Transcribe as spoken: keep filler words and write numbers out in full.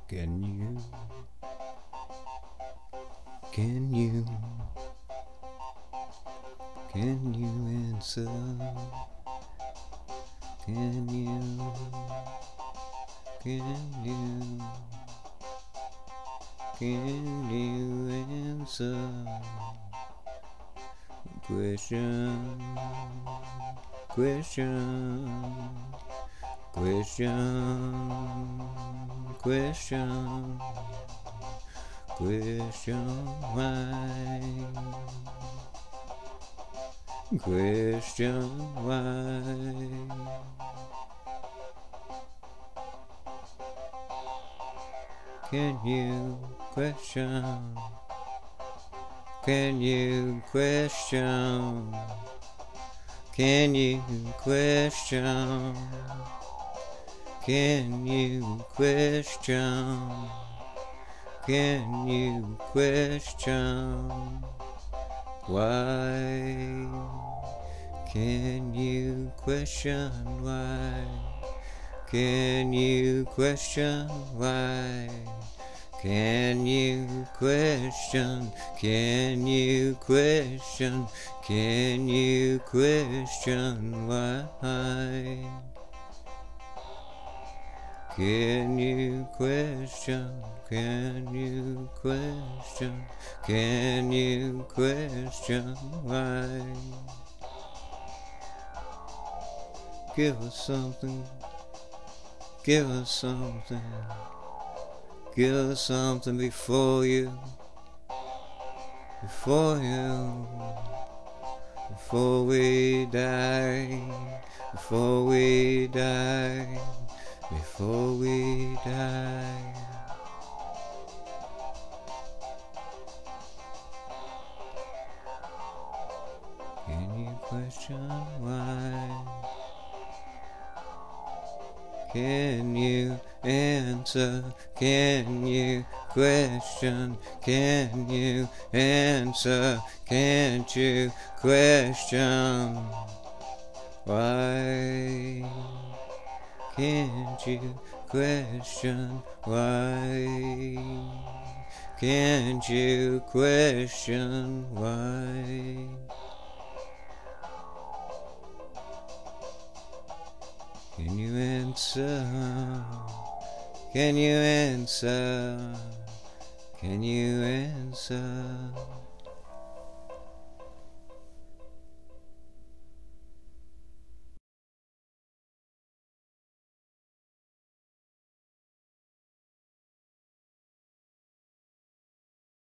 Can you, can you, can you answer? Can you, can you, can you answer? Question, question, question, question, question why? Question why? Can you question? Can you question? Can you question? Can you question? Can you question why? Can you question why? Can you question why? Can you question? Can you question? Can you question why? Can you question? Can you question? Can you question why? Give us something. Give us something. Give us something before you. Before you. Before we die. Before we die. Before we die. Can you question why? Can you answer? Can you question? Can you answer? Can't you question why? Can't you question why? Can't you question why? Can you answer? Can you answer? Can you answer?